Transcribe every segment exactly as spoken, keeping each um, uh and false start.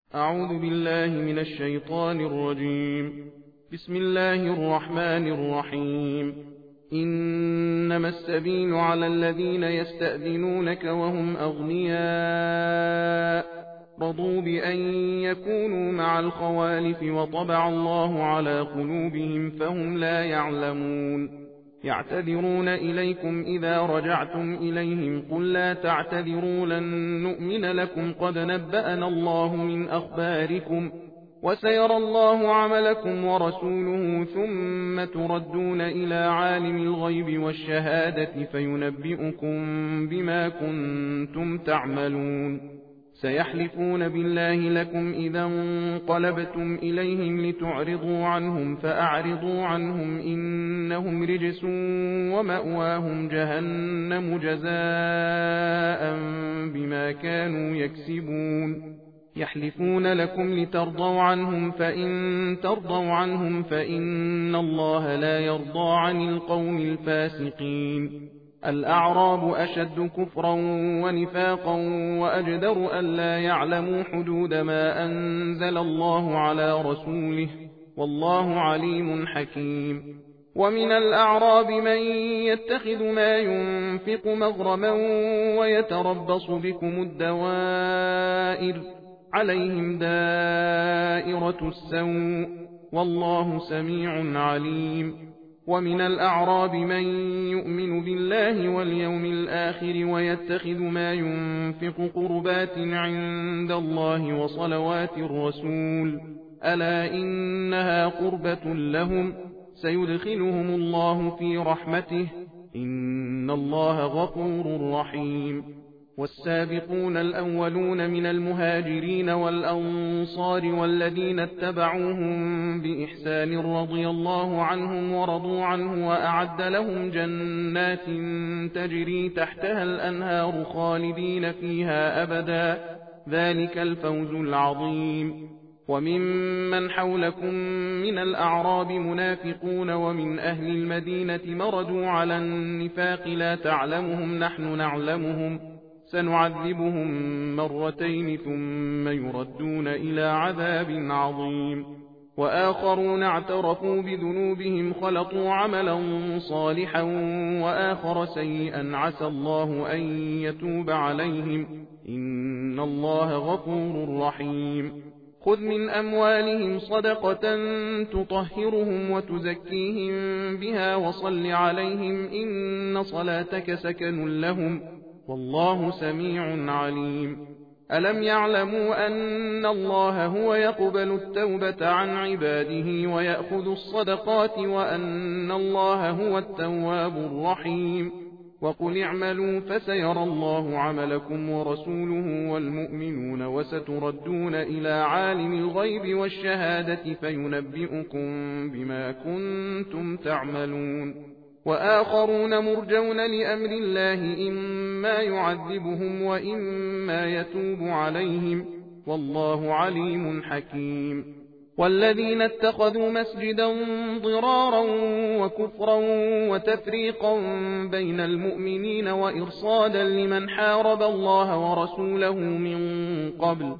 أعوذ بالله من الشيطان الرجيم. بسم الله الرحمن الرحيم. إنما السبيل على الذين يستأذنونك وهم أغنياء رضوا بأن يكونوا مع الخوالف وطبع الله على قلوبهم فهم لا يعلمون. يعتذرون إليكم إذا رجعتم إليهم قل لا تعتذروا لن نؤمن لكم قد نبأنا الله من أخباركم وسيرى الله عملكم ورسوله ثم تردون إلى عالم الغيب والشهادة فينبئكم بما كنتم تعملون. سيحلفون بالله لكم إذا انقلبتم إليهم لتعرضوا عنهم فأعرضوا عنهم إنهم رجس ومأواهم جهنم جزاء بما كانوا يكسبون. يحلفون لكم لترضوا عنهم فإن ترضوا عنهم فإن الله لا يرضى عن القوم الفاسقين. الأعراب أشد كفرا ونفاقا وأجدر ألا يعلموا حدود ما أنزل الله على رسوله والله عليم حكيم. ومن الأعراب من يتخذ ما ينفق مغرما ويتربص بكم الدوائر عليهم دائرة السوء والله سميع عليم. ومن الأعراب من يؤمن بالله واليوم الآخر ويتخذ ما ينفق قربات عند الله وصلوات الرسول ألا إنها قربة لهم سيدخلهم الله في رحمته إن الله غفور رحيم. والسابقون الأولون من المهاجرين والأنصار والذين اتبعوهم بإحسان رضي الله عنهم ورضوا عنه وأعد لهم جنات تجري تحتها الأنهار خالدين فيها أبدا ذلك الفوز العظيم. وممن حولكم من الأعراب منافقون ومن أهل المدينة مردوا على النفاق لا تعلمهم نحن نعلمهم سنعذبهم مرتين ثم يردون إلى عذاب عظيم. وآخرون اعترفوا بذنوبهم خلطوا عملا صالحا وآخر سيئا عسى الله أن يتوب عليهم إن الله غفور رحيم. خذ من أموالهم صدقة تطهرهم وتزكيهم بها وصل عليهم إن صلاتك سكن لهم والله سميع عليم. ألم يعلموا أن الله هو يقبل التوبة عن عباده ويأخذ الصدقات وأن الله هو التواب الرحيم. وقل اعملوا فسيرى الله عملكم ورسوله والمؤمنون وستردون إلى عالم الغيب والشهادة فينبئكم بما كنتم تعملون. وآخرون مرجون لأمر الله إما يعذبهم وإما يتوب عليهم والله عليم حكيم. والذين اتخذوا مسجدا ضرارا وكفرا وتفريقا بين المؤمنين وإرصادا لمن حارب الله ورسوله من قبل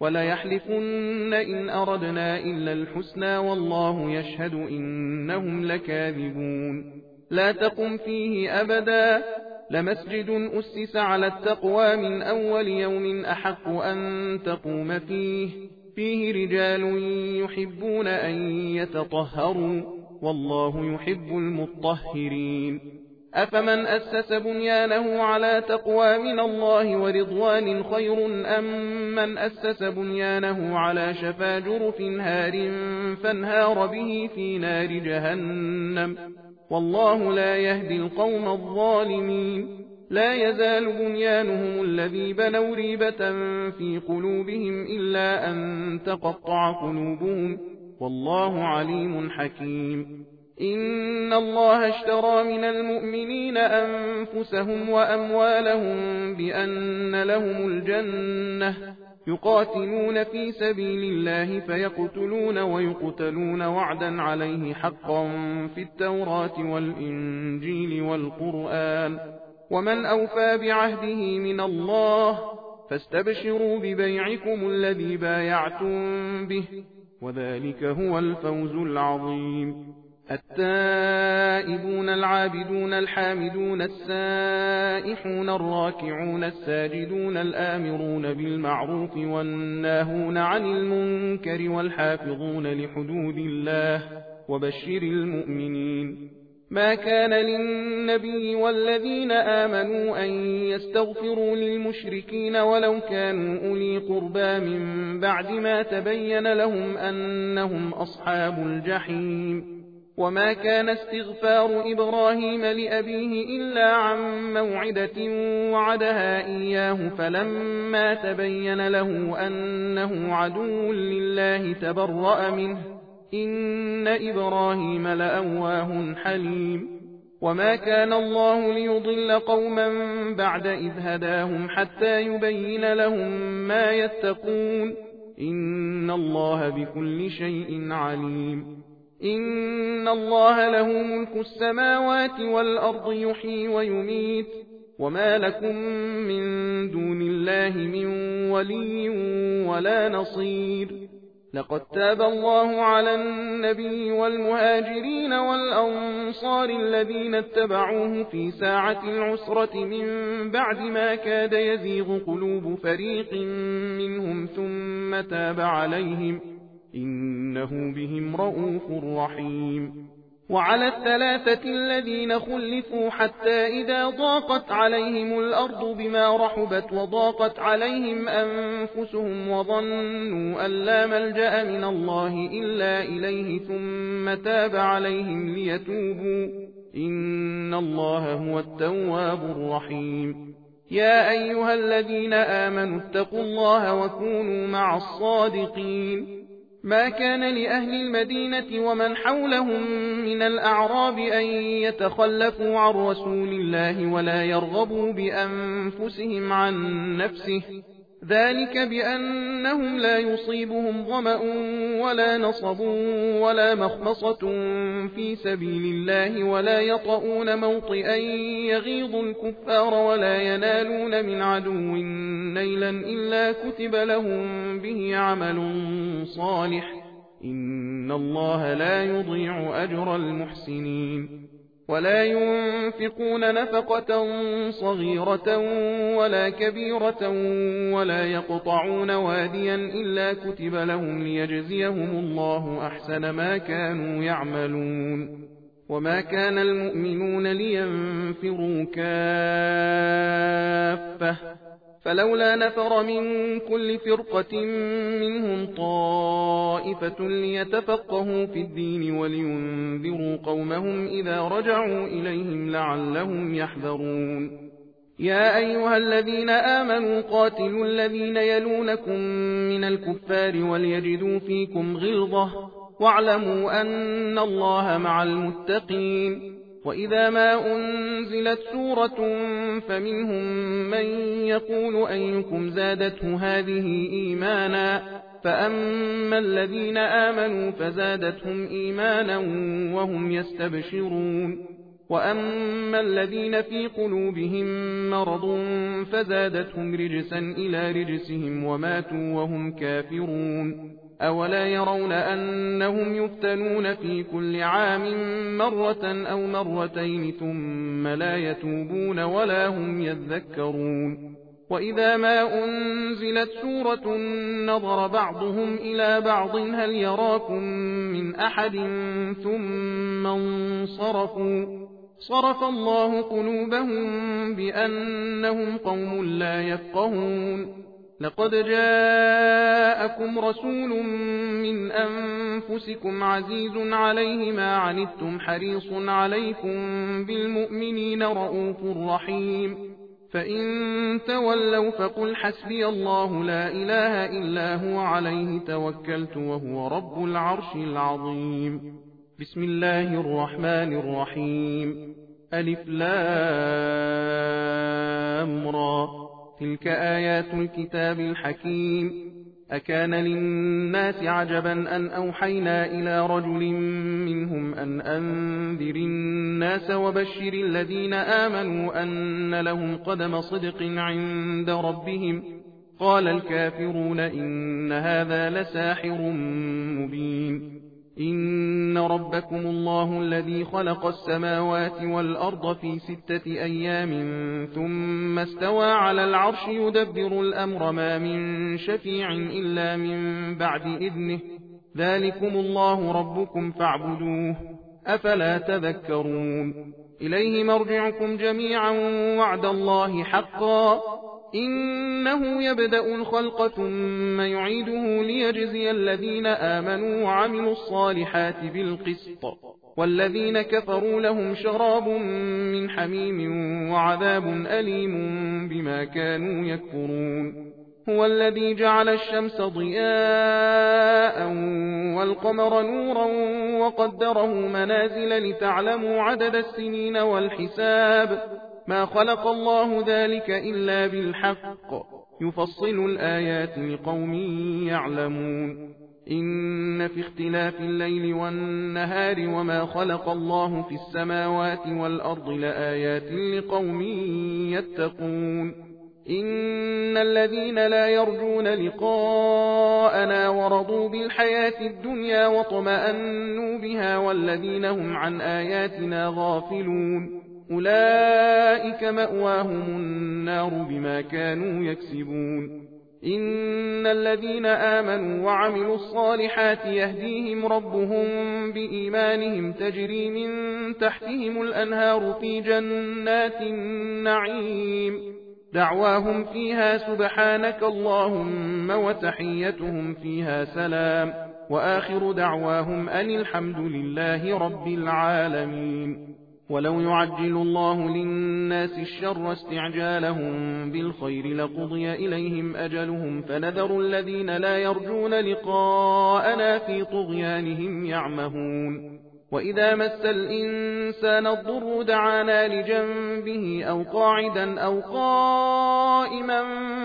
وليحلفن إن أردنا إلا الحسنى والله يشهد إنهم لكاذبون. لا تقم فيه أبدا لمسجد أسس على التقوى من أول يوم أحق أن تقوم فيه فيه رجال يحبون أن يتطهروا والله يحب المطهرين. أفمن أسس بنيانه على تقوى من الله ورضوان خير أم من أسس بنيانه على شفا جرف هار فانهار به في نار جهنم والله لا يهدي القوم الظالمين. لا يزال بنيانهم الذي بنوا ريبة في قلوبهم إلا أن تقطع قلوبهم والله عليم حكيم. إن الله اشترى من المؤمنين أنفسهم وأموالهم بأن لهم الجنة يقاتلون في سبيل الله فيقتلون ويقتلون وعدا عليه حقا في التوراة والإنجيل والقرآن ومن أوفى بعهده من الله فاستبشروا ببيعكم الذي بايعتم به، وذلك هو الفوز العظيم. التائبون العابدون الحامدون السائحون الراكعون الساجدون الآمرون بالمعروف والناهون عن المنكر والحافظون لحدود الله، وبشر المؤمنين. ما كان للنبي والذين آمنوا أن يستغفروا للمشركين ولو كانوا أولي قربى من بعد ما تبين لهم أنهم أصحاب الجحيم. وما كان استغفار إبراهيم لأبيه إلا عن موعدة وعدها إياه، فلما تبين له أنه عدو لله تبرأ منه، إن إبراهيم لأواه حليم. وما كان الله ليضل قوما بعد إذ هداهم حتى يبين لهم ما يتقون، إن الله بكل شيء عليم. إن الله له ملك السماوات والأرض يحيي ويميت، وما لكم من دون الله من ولي ولا نصير. لقد تاب الله على النبي والمهاجرين والأنصار الذين اتبعوه في ساعة العسرة من بعد ما كاد يزيغ قلوب فريق منهم ثم تاب عليهم، إنه بهم رءوف رحيم. وعلى الثلاثة الذين خلفوا حتى إذا ضاقت عليهم الأرض بما رحبت وضاقت عليهم أنفسهم وظنوا أن لا ملجأ من الله إلا إليه ثم تاب عليهم ليتوبوا، إن الله هو التواب الرحيم. يا أيها الذين آمنوا اتقوا الله وكونوا مع الصادقين. ما كان لأهل المدينة ومن حولهم من الأعراب أن يتخلفوا عن رسول الله ولا يرغبوا بأنفسهم عن نفسه، ذلك بأنهم لا يصيبهم ظمأ ولا نصب ولا مخمصة في سبيل الله ولا يطؤون موطئا يغيظ الكفار ولا ينالون من عدو نيلا إلا كتب لهم به عمل صالح، إن الله لا يضيع أجر المحسنين. ولا ينفقون نفقة صغيرة ولا كبيرة ولا يقطعون واديا إلا كتب لهم ليجزيهم الله أحسن ما كانوا يعملون. وما كان المؤمنون لينفروا كافة، فلولا نفر من كل فرقة منهم طائفة ليتفقهوا في الدين ولينذروا قومهم إذا رجعوا إليهم لعلهم يحذرون. يا أيها الذين آمنوا قاتلوا الذين يلونكم من الكفار وليجدوا فيكم غلظة، واعلموا أن الله مع المتقين. وإذا ما أنزلت سورة فمنهم من يقول أيكم زادته هذه إيمانا، فأما الذين آمنوا فزادتهم إيمانا وهم يستبشرون، وأما الذين في قلوبهم مرض فزادتهم رجسا إلى رجسهم وماتوا وهم كافرون. أولا يرون أنهم يفتنون في كل عام مرة أو مرتين ثم لا يتوبون ولا هم يذكرون. وإذا ما أنزلت سورة نظر بعضهم إلى بعض هل يراكم من أحد ثم انصرفوا، صرف الله قلوبهم بأنهم قوم لا يفقهون. لقد جاءكم رسول من أنفسكم عزيز عليه ما عنتم حريص عليكم بالمؤمنين رؤوف رحيم. فإن تولوا فقل حسبي الله لا إله إلا هو عليه توكلت وهو رب العرش العظيم. بسم الله الرحمن الرحيم. ألف لام را، تلك آيات الكتاب الحكيم. أكان للناس عجبا أن أوحينا إلى رجل منهم أن أنذر الناس وبشر الذين آمنوا أن لهم قدم صدق عند ربهم قال الكافرون إن هذا لساحر مبين إن ربكم الله الذي خلق السماوات والأرض في ستة أيام ثم استوى على العرش يدبر الأمر ما من شفيع إلا من بعد إذنه ذلكم الله ربكم فاعبدوه أفلا تذكرون إليه مرجعكم جميعا وعد الله حقا إنه يبدأ الخلق ثم يعيده ليجزي الذين آمنوا وعملوا الصالحات بالقسط والذين كفروا لهم شراب من حميم وعذاب أليم بما كانوا يكفرون هو الذي جعل الشمس ضياء والقمر نورا وقدره منازل لتعلموا عدد السنين والحساب ما خلق الله ذلك إلا بالحق يفصل الآيات لقوم يعلمون إن في اختلاف الليل والنهار وما خلق الله في السماوات والأرض لآيات لقوم يتقون إن الذين لا يرجون لقاءنا ورضوا بالحياة الدنيا وطمأنوا بها والذين هم عن آياتنا غافلون أولئك مأواهم النار بما كانوا يكسبون إن الذين آمنوا وعملوا الصالحات يهديهم ربهم بإيمانهم تجري من تحتهم الأنهار في جنات النعيم دعواهم فيها سبحانك اللهم وتحيتهم فيها سلام وآخر دعواهم أن الحمد لله رب العالمين ولو يعجل الله للناس الشر استعجالهم بالخير لقضي إليهم أجلهم فنذر الذين لا يرجون لقاءنا في طغيانهم يعمهون وإذا مس الإنسان الضر دعانا لجنبه أو قاعدا أو قائما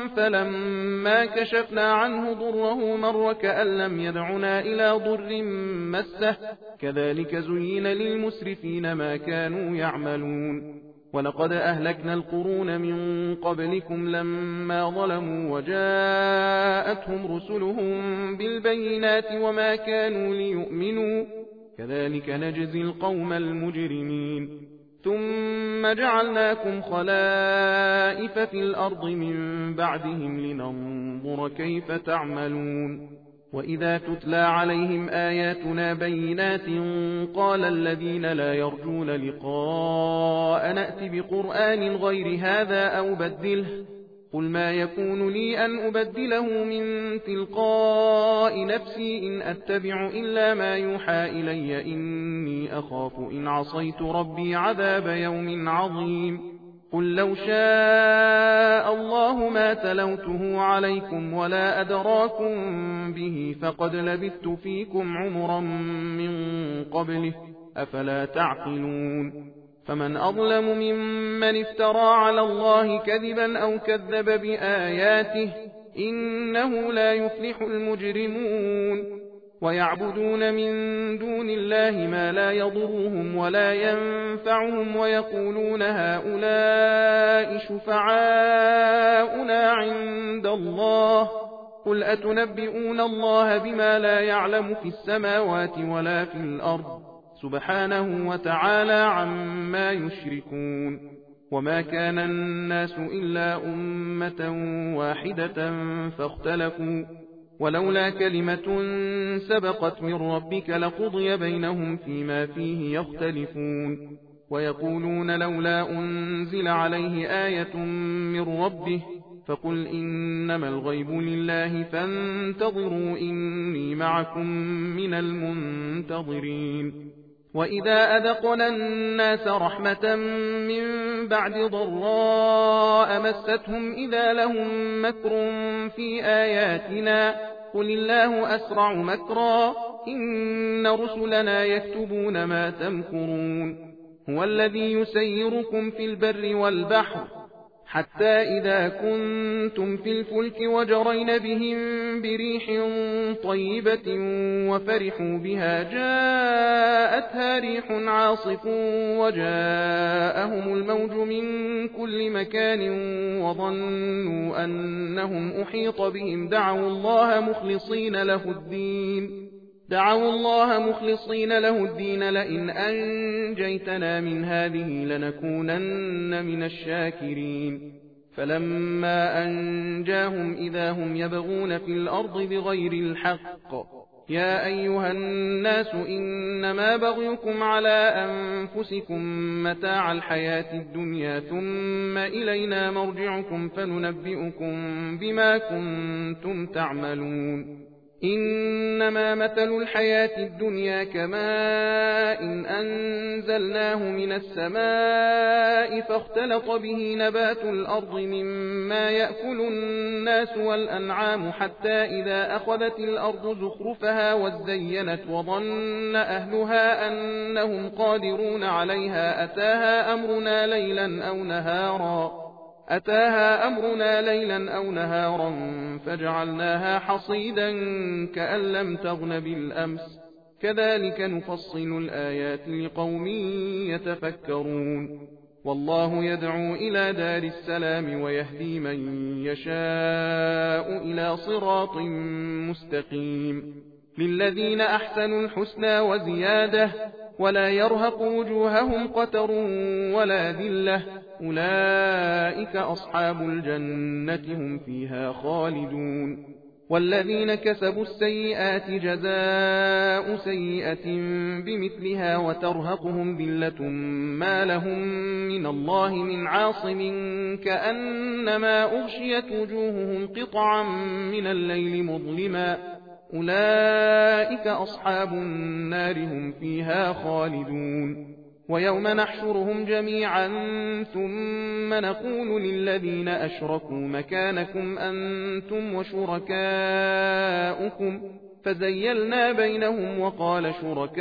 فلما كشفنا عنه ضره مر كأن لم يدعنا إلى ضر مسه كذلك زين للمسرفين ما كانوا يعملون ولقد أهلكنا القرون من قبلكم لما ظلموا وجاءتهم رسلهم بالبينات وما كانوا ليؤمنوا كذلك نجزي القوم المجرمين ثم جعلناكم خلائف في الأرض من بعدهم لننظر كيف تعملون وإذا تتلى عليهم آياتنا بينات قال الذين لا يرجون لقاء نأتي بقرآن غير هذا أو بدله قل ما يكون لي أن أبدله من تلقاء نفسي إن أتبع إلا ما يوحى إلي إني أخاف إن عصيت ربي عذاب يوم عظيم قل لو شاء الله ما تلوته عليكم ولا أدراكم به فقد لبثت فيكم عمرا من قبله أفلا تعقلون فمن أظلم ممن افترى على الله كذبا أو كذب بآياته إنه لا يفلح المجرمون ويعبدون من دون الله ما لا يضرهم ولا ينفعهم ويقولون هؤلاء شفعاؤنا عند الله قل أتنبئون الله بما لا يعلم في السماوات ولا في الأرض سبحانه وتعالى عما يشركون وما كان الناس إلا أمة واحدة فاختلفوا ولولا كلمة سبقت من ربك لقضي بينهم فيما فيه يختلفون ويقولون لولا أنزل عليه آية من ربه فقل إنما الغيب لله فانتظروا إني معكم من المنتظرين وإذا أذقنا الناس رحمة من بعد ضراء مستهم إذا لهم مكر في آياتنا قل الله أسرع مكرا إن رسلنا يكتبون ما تمكرون هو الذي يسيركم في البر والبحر حتى إذا كنتم في الفلك وجرين بهم بريح طيبة وفرحوا بها جاءتها ريح عاصف وجاءهم الموج من كل مكان وظنوا أنهم أحيط بهم دعوا الله مخلصين له الدين دعوا الله مخلصين له الدين لئن أنجيتنا من هذه لنكونن من الشاكرين فلما أنجاهم إذا هم يبغون في الأرض بغير الحق يا أيها الناس إنما بغيكم على أنفسكم متاع الحياة الدنيا ثم إلينا مرجعكم فننبئكم بما كنتم تعملون إنما مثل الحياة الدنيا كماء إن أنزلناه من السماء فاختلط به نبات الأرض مما يأكل الناس والأنعام حتى إذا أخذت الأرض زخرفها وزينت وظن أهلها أنهم قادرون عليها أتاها أمرنا ليلا أو نهارا أتاها أمرنا ليلا أو نهارا فجعلناها حصيدا كأن لم تغن بالأمس كذلك نفصل الآيات لقوم يتفكرون والله يدعو إلى دار السلام ويهدي من يشاء إلى صراط مستقيم للذين أحسنوا الحسنى وزيادة ولا يرهق وجوههم قتر ولا ذلة أولئك أصحاب الجنة هم فيها خالدون والذين كسبوا السيئات جزاء سيئة بمثلها وترهقهم ذلة ما لهم من الله من عاصم كأنما أغشيت وجوههم قطعا من الليل مظلما أولئك أصحاب النار هم فيها خالدون ويوم نحشرهم جميعا ثم نقول للذين أشركوا مكانكم أنتم وشركاؤكم فزيلنا بينهم وقال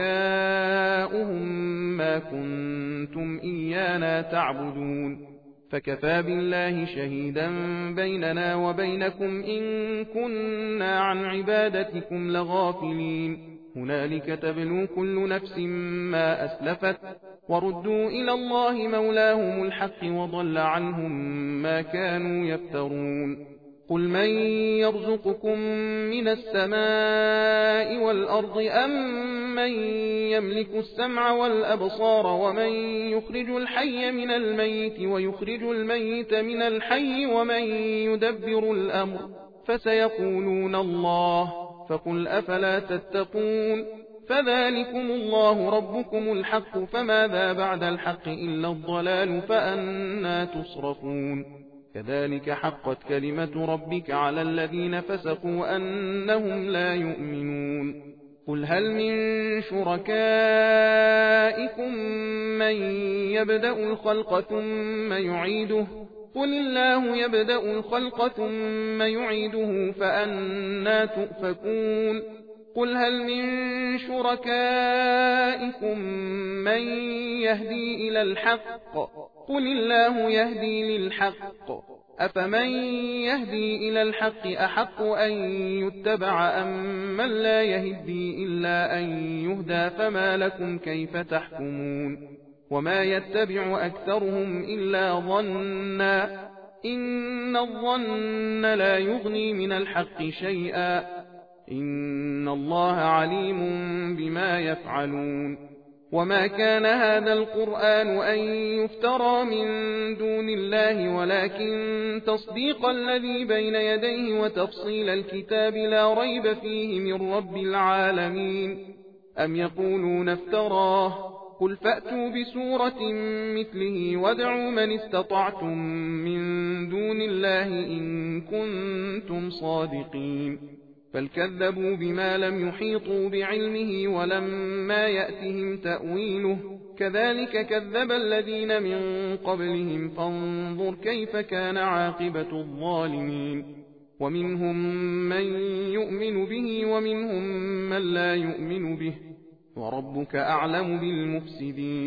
شركاؤهم ما كنتم إيانا تعبدون فكفى بالله شهيدا بيننا وبينكم إن كنا عن عبادتكم لغافلين هنالك تبلو كل نفس ما أسلفت وردوا إلى الله مولاهم الحق وضل عنهم ما كانوا يفترون قل من يرزقكم من السماء والأرض أم من يملك السمع والأبصار ومن يخرج الحي من الميت ويخرج الميت من الحي ومن يدبر الأمر فسيقولون الله فقل أفلا تتقون فذلكم الله ربكم الحق فماذا بعد الحق إلا الضلال فأنا تصرفون كذلك حقت كلمة ربك على الذين فسقوا أنهم لا يؤمنون قل هل من شركائكم من يبدأ الخلق ثم يعيده قل الله يبدأ الخلق ثم يعيده فأنا تؤفكون قل هل من شركائكم من يهدي إلى الحق قل الله يهدي للحق أفمن يهدي إلى الحق أحق أن يتبع أم من لا يهدي إلا أن يهدى فما لكم كيف تحكمون وما يتبع أكثرهم إلا ظنا إن الظن لا يغني من الحق شيئا إن الله عليم بما يفعلون وما كان هذا القرآن أن يفترى من دون الله ولكن تصديق الذي بين يديه وتفصيل الكتاب لا ريب فيه من رب العالمين أم يقولون افتراه قل فأتوا بسورة مثله وادعوا من استطعتم من دون الله إن كنتم صادقين بل كذبوا بما لم يحيطوا بعلمه ولما يأتهم تأويله كذلك كذب الذين من قبلهم فانظر كيف كان عاقبة الظالمين ومنهم من يؤمن به ومنهم من لا يؤمن به وربك أعلم بالمفسدين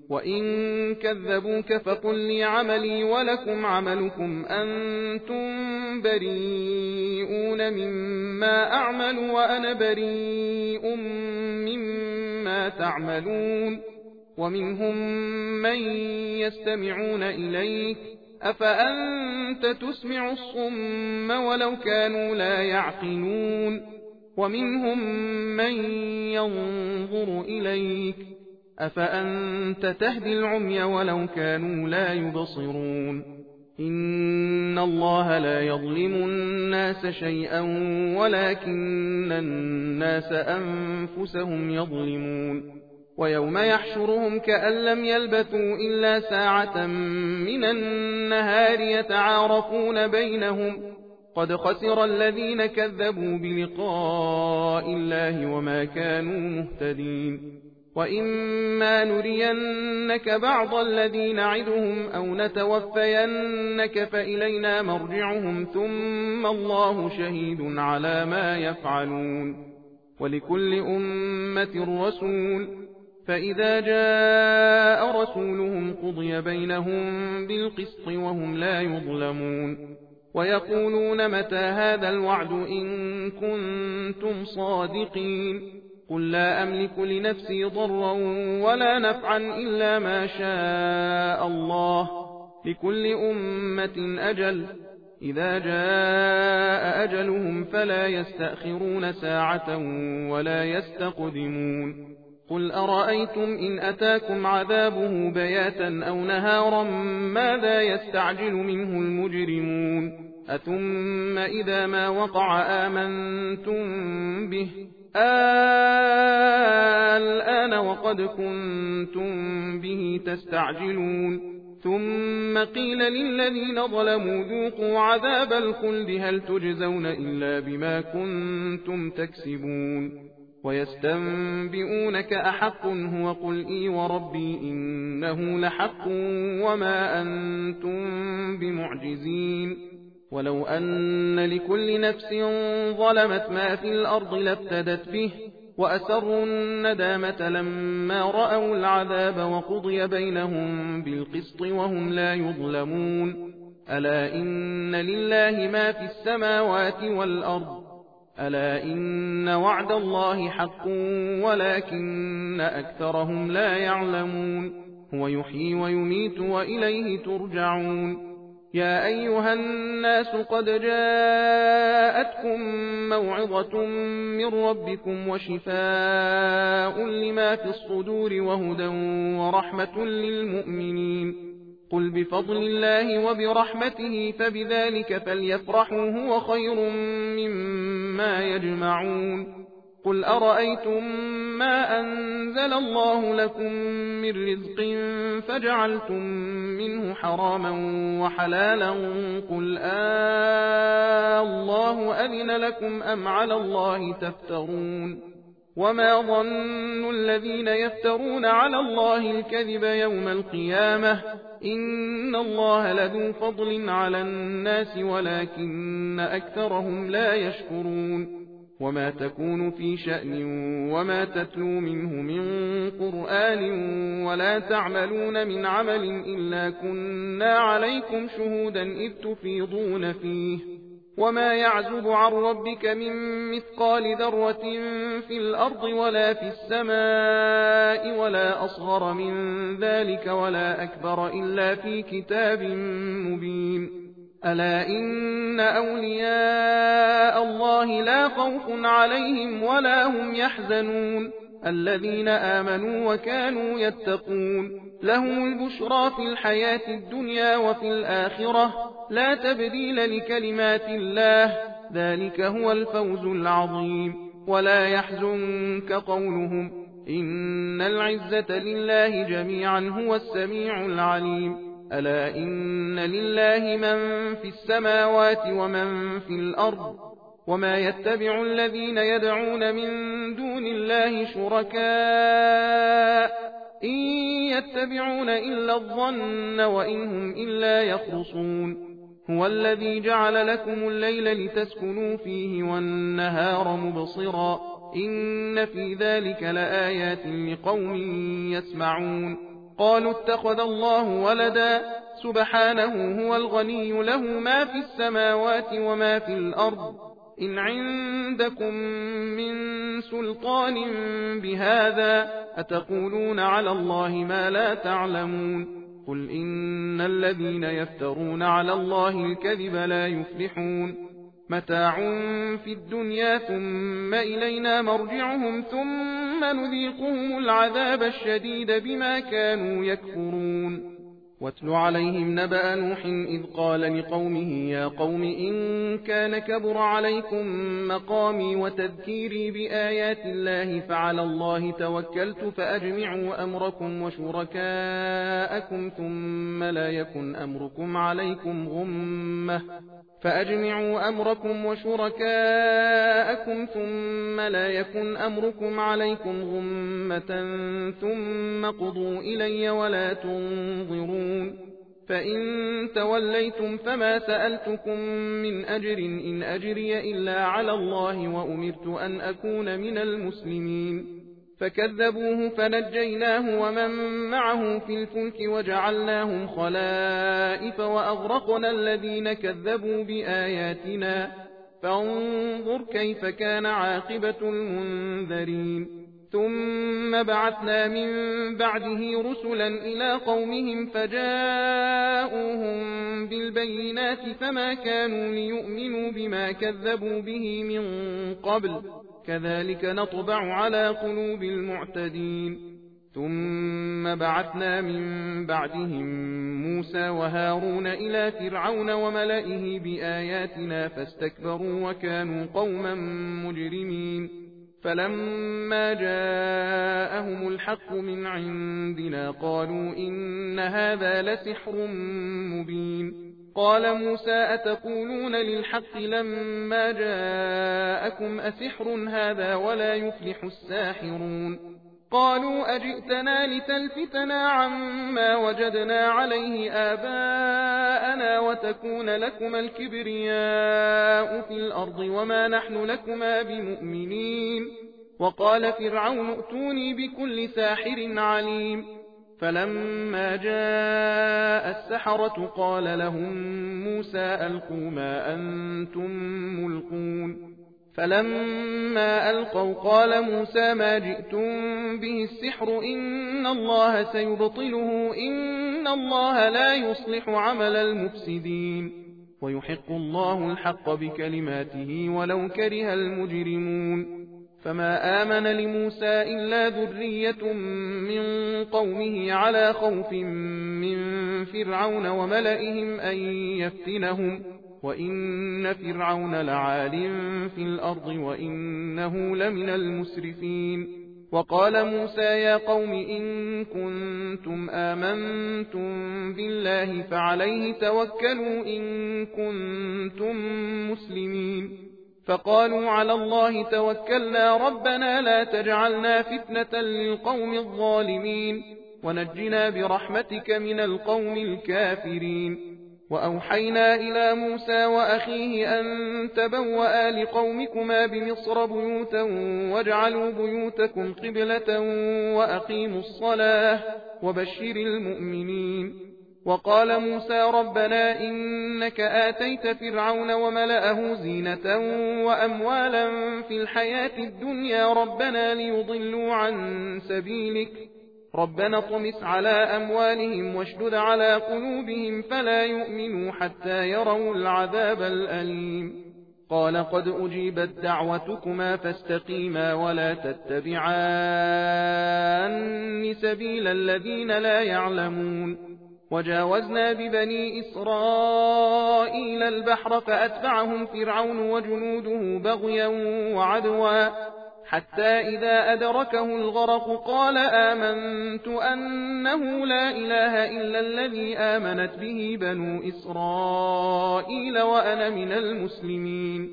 وإن كذبوك فقل لي عملي ولكم عملكم أنتم بريئون مما أعمل وأنا بريء مما تعملون ومنهم من يستمعون إليك أفأنت تسمع الصم ولو كانوا لا يعقلون ومنهم من ينظر إليك أفأنت تهدي العمي ولو كانوا لا يبصرون إن الله لا يظلم الناس شيئا ولكن الناس أنفسهم يظلمون ويوم يحشرهم كأن لم يلبثوا إلا ساعة من النهار يتعارفون بينهم قد خسر الذين كذبوا بلقاء الله وما كانوا مهتدين وإما نرينك بعض الذي نعدهم أو نتوفينك فإلينا مرجعهم ثم الله شهيد على ما يفعلون ولكل أمة رسول فإذا جاء رسولهم قضي بينهم بالقسط وهم لا يظلمون ويقولون متى هذا الوعد إن كنتم صادقين قل لا أملك لنفسي ضرا ولا نفعا إلا ما شاء الله لكل أمة أجل إذا جاء أجلهم فلا يستأخرون ساعة ولا يستقدمون قل أرأيتم إن أتاكم عذابه بياتا أو نهارا ماذا يستعجل منه المجرمون أثم إذا ما وقع آمنتم به الآن وقد كنتم به تستعجلون ثم قيل للذين ظلموا ذوقوا عذاب الخلد هل تجزون إلا بما كنتم تكسبون ويستنبئونك أحق هو قل إي وربي إنه لحق وما أنتم بمعجزين ولو أن لكل نفس ظلمت ما في الأرض لافتدت به وأسروا الندامة لما رأوا العذاب وقضي بينهم بالقسط وهم لا يظلمون ألا إن لله ما في السماوات والأرض ألا إن وعد الله حق ولكن أكثرهم لا يعلمون هو يحيي ويميت وإليه ترجعون يا أيها الناس قد جاءتكم موعظة من ربكم وشفاء لما في الصدور وهدى ورحمة للمؤمنين قل بفضل الله وبرحمته فبذلك فليفرحوا هو خير مما يجمعون قل أرأيتم ما أنزل الله لكم من رزق فجعلتم منه حراما وحلالا قل آه الله أذن لكم أم على الله تفترون وما ظن الذين يفترون على الله الكذب يوم القيامة إن الله لذو فضل على الناس ولكن أكثرهم لا يشكرون وما تكون في شأن وما تتلو منه من قرآن ولا تعملون من عمل إلا كنا عليكم شهودا إذ تفيضون فيه وما يعزب عن ربك من مثقال ذرة في الأرض ولا في السماء ولا أصغر من ذلك ولا أكبر إلا في كتاب مبين ألا إن أولياء الله لا خوف عليهم ولا هم يحزنون الذين آمنوا وكانوا يتقون لهم البشرى في الحياة الدنيا وفي الآخرة لا تبديل لكلمات الله ذلك هو الفوز العظيم ولا يحزنك قولهم إن العزة لله جميعا هو السميع العليم ألا إن لله من في السماوات ومن في الأرض وما يتبع الذين يدعون من دون الله شركاء إن يتبعون إلا الظن وإن هم إلا يخرصون هو الذي جعل لكم الليل لتسكنوا فيه والنهار مبصرا إن في ذلك لآيات لقوم يسمعون قالوا اتخذ الله ولدا سبحانه هو الغني له ما في السماوات وما في الأرض إن عندكم من سلطان بهذا أتقولون على الله ما لا تعلمون قل إن الذين يفترون على الله الكذب لا يفلحون متاع في الدنيا ثم إلينا مرجعهم ثم نذيقهم العذاب الشديد بما كانوا يكفرون واتل عليهم نبأ نوح إذ قال لقومه يا قوم إن كان كبر عليكم مقامي وتذكيري بآيات الله فعلى الله توكلت فأجمعوا أمركم وشركاءكم ثم لا يكن أمركم عليكم غمة فأجمعوا أمركم وشركاءكم ثم لا يكن أمركم عليكم غمة ثم قضوا إلي ولا تنظرون فإن توليتم فما سألتكم من أجر إن أجري إلا على الله وأمرت أن أكون من المسلمين فكذبوه فنجيناه ومن معه في الفلك وجعلناهم خلائف وأغرقنا الذين كذبوا بآياتنا فانظر كيف كان عاقبة المنذرين ثم بعثنا من بعده رسلا إلى قومهم فجاءوهم بالبينات فما كانوا ليؤمنوا بما كذبوا به من قبل كذلك نطبع على قلوب المعتدين ثم بعثنا من بعدهم موسى وهارون إلى فرعون وملئه بآياتنا فاستكبروا وكانوا قوما مجرمين فلما جاءهم الحق من عندنا قالوا إن هذا لسحر مبين قال موسى أتقولون للحق لما جاءكم أسحر هذا ولا يفلح الساحرون قالوا أجئتنا لتلفتنا عما وجدنا عليه آباءنا وتكون لكما الكبرياء في الأرض وما نحن لكما بمؤمنين وقال فرعون ائتوني بكل ساحر عليم فلما جاء السحرة قال لهم موسى ألقوا ما أنتم ملقون فلما ألقوا قال موسى ما جئتم به السحر إن الله سيبطله إن الله لا يصلح عمل المفسدين ويحق الله الحق بكلماته ولو كره المجرمون فما آمن لموسى إلا ذرية من قومه على خوف من فرعون وملئهم أن يفتنهم وإن فرعون لعال في الأرض وإنه لمن المسرفين وقال موسى يا قوم إن كنتم آمنتم بالله فعليه توكلوا إن كنتم مسلمين فقالوا على الله توكلنا ربنا لا تجعلنا فتنة للقوم الظالمين ونجنا برحمتك من القوم الكافرين وأوحينا إلى موسى وأخيه أن تبوأ لقومكما بمصر بيوتا واجعلوا بيوتكم قبلة وأقيموا الصلاة وبشر المؤمنين وقال موسى ربنا إنك آتيت فرعون وملأه زينة وأموالا في الحياة الدنيا ربنا ليضلوا عن سبيلك ربنا اطمس على أموالهم واشدد على قلوبهم فلا يؤمنوا حتى يروا العذاب الأليم قال قد أجيبت دعوتكما فاستقيما ولا تتبعان سبيل الذين لا يعلمون وجاوزنا ببني إسرائيل البحر فأتبعهم فرعون وجنوده بغيا وعدوا حتى إذا أدركه الغرق قال آمنت أنه لا إله إلا الذي آمنت به بنو إسرائيل وأنا من المسلمين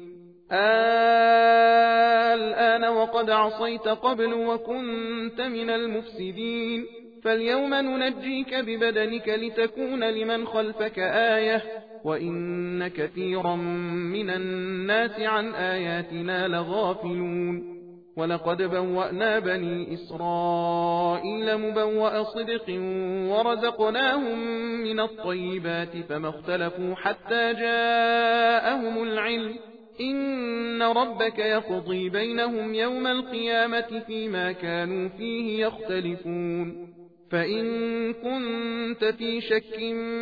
الآن وقد عصيت قبل وكنت من المفسدين فاليوم ننجيك ببدنك لتكون لمن خلفك آية وإن كثيرا من الناس عن آياتنا لغافلون ولقد بوأنا بني إسرائيل مبوأ صدق ورزقناهم من الطيبات فما اختلفوا حتى جاءهم العلم إن ربك يقضي بينهم يوم القيامة فيما كانوا فيه يختلفون فإن كنت في شك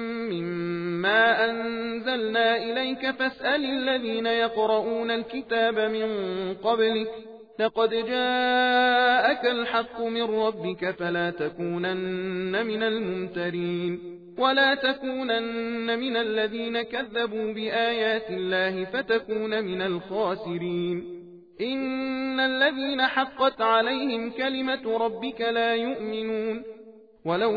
مما أنزلنا إليك فاسأل الذين يقرؤون الكتاب من قبلك لقد جاءك الحق من ربك فلا تكونن من الممترين ولا تكونن من الذين كذبوا بآيات الله فتكون من الخاسرين إن الذين حقت عليهم كلمة ربك لا يؤمنون ولو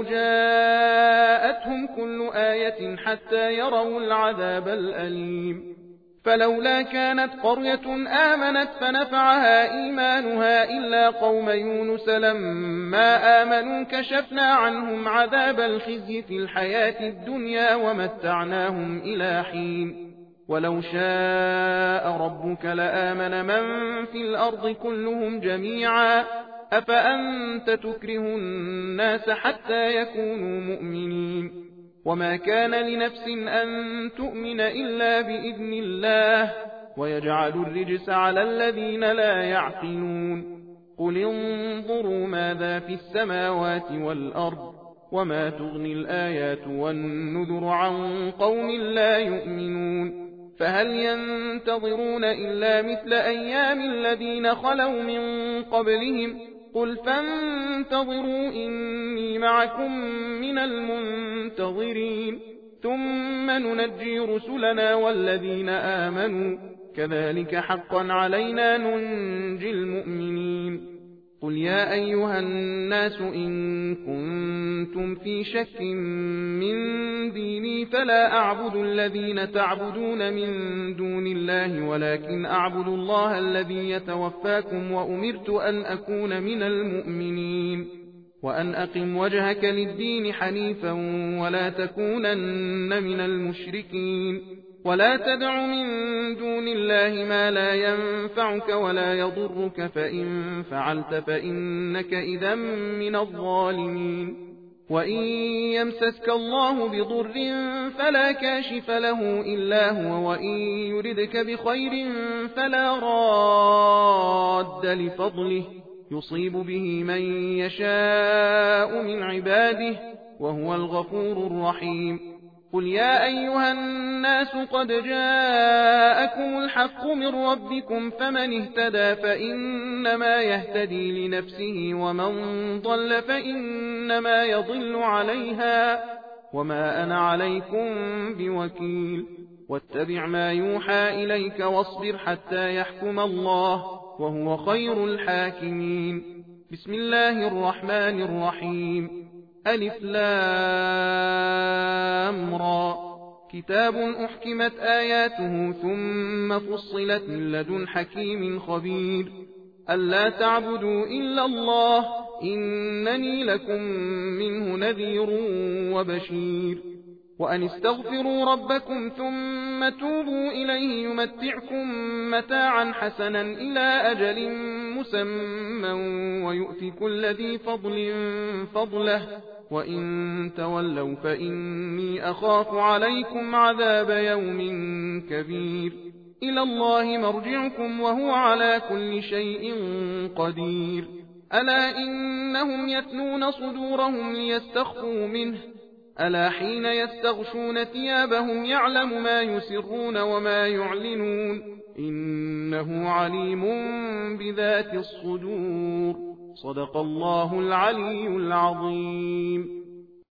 جاءتهم كل آية حتى يروا العذاب الأليم فلولا كانت قرية آمنت فنفعها إيمانها إلا قوم يونس لما آمنوا كشفنا عنهم عذاب الخزي في الحياة الدنيا ومتعناهم إلى حين ولو شاء ربك لآمن من في الأرض كلهم جميعا أفأنت تكره الناس حتى يكونوا مؤمنين وما كان لنفس أن تؤمن إلا بإذن الله ويجعل الرجس على الذين لا يعقلون قل انظروا ماذا في السماوات والأرض وما تغني الآيات والنذر عن قوم لا يؤمنون فهل ينتظرون إلا مثل أيام الذين خلوا من قبلهم قل فانتظروا إني معكم من المنتظرين ثم ننجي رسلنا والذين آمنوا كذلك حقا علينا ننجي المؤمنين قل يا أيها الناس إن كنتم في شك من ديني فلا أعبد الذين تعبدون من دون الله ولكن أعبد الله الذي يتوفاكم وأمرت أن أكون من المؤمنين وأن أقم وجهك للدين حنيفا ولا تكونن من المشركين ولا تدع من دون الله ما لا ينفعك ولا يضرك فإن فعلت فإنك إذا من الظالمين وإن يمسسك الله بضر فلا كاشف له إلا هو وإن يردك بخير فلا راد لفضله يصيب به من يشاء من عباده وهو الغفور الرحيم قل يا أيها الناس قد جاءكم الحق من ربكم فمن اهتدى فإنما يهتدي لنفسه ومن ضل فإنما يضل عليها وما أنا عليكم بوكيل واتبع ما يوحى إليك واصبر حتى يحكم الله وهو خير الحاكمين بسم الله الرحمن الرحيم ألف لام را كتاب أحكمت آياته ثم فصلت من لدن حكيم خبير ألا تعبدوا إلا الله إنني لكم منه نذير وبشير وأن استغفروا ربكم ثم توبوا إليه يمتعكم متاعا حسنا إلى أجل مسمى ويؤتي كل ذي فضل فضله وإن تولوا فإني أخاف عليكم عذاب يوم كبير إلى الله مرجعكم وهو على كل شيء قدير ألا إنهم يثنون صدورهم ليستخفوا منه ألا حين يستغشون ثيابهم يعلم ما يسرون وما يعلنون إنه عليم بذات الصدور صدق الله العلي العظيم.